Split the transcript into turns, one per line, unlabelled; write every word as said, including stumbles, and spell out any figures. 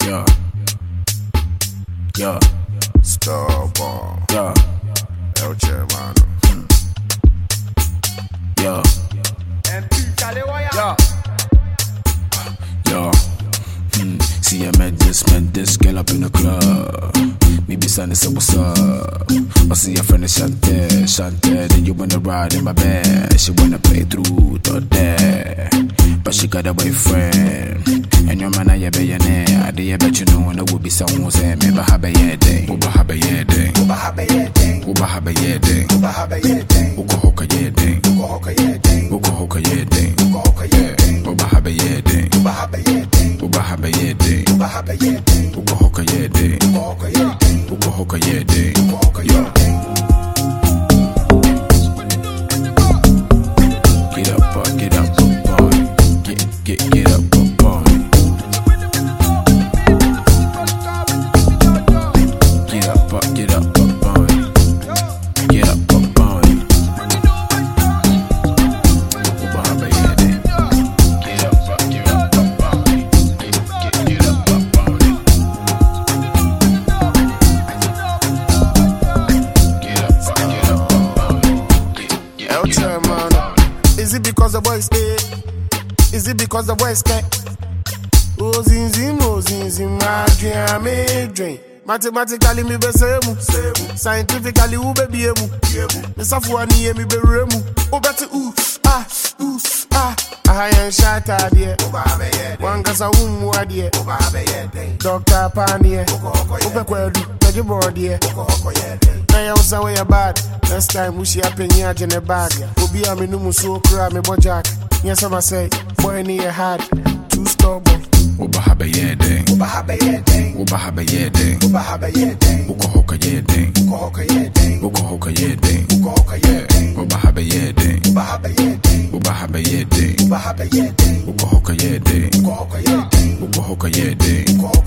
Yeah. Yeah.
Starborn.
Yeah.
El Chairman.
Yeah.
Yeah.
Yeah. Hmm. See, I met this, met this girl up in the club. Maybe Sunday said, what's up? I see your friend is Chantel, Chantel. Then you wanna ride in my bed. She wanna play through to there. But she got a boyfriend. And your man, I be your name. I did bet you know, and I will be someone saying, maybe have a year day. Uba have a year day.
Uba have a year day.
Uba have a year day.
Uba have a year day.
Uko hoka year day.
Uko hoka year day.
Uko hoka year day.
Uko hoka year day.
Uba have a year day.
Uba have a year day.
Uba have a year day.
Uba have a year day.
Uko hoka year day.
Uko hoka year day.
Uko hoka year day.
Uko hoka year day.
Get up, uh, get up, uh, boy. Get, get, get up, uh, boy. Get up, uh, get up, uh, boy. Get up, uh, boy. Uba have a year day. Get up, uh, get up, uh, boy. Get, get up, uh, boy. Get up, uh, get up, uh, boy. Get, get,
El
get up,
Chairman. Is it because the boys stay? Is it because the boys can't? Oh, zin zin, oh, zin zin, my dream, I may dream. Mathematically, me be same. Scientifically, who be be emu. Me safuani, me be remu. Oh, better ooh, ah, ooh, ah. I am shot at here. One casa umu at here. Doctor Panier. Upe kwedu, take your board here. Now you say we are bad. Next time we see a penny in a bag. Obi a me numu so cry me bojack. Yes, I say, boy need a hard. Too stubborn.
Uba have a year day.
Uba have a year day.
Uba have a year day.
Uba have a year day.
Uko hoka year day.
Uko hoka year day.
Uko hoka year day.
Uko hoka year day.
Uba have a year day.
Uba have a year day.
Uba have a year day.
Uba have a year day.
Uko hoka year day.
Uko hoka year day.
Uko hoka year day.
Uko hoka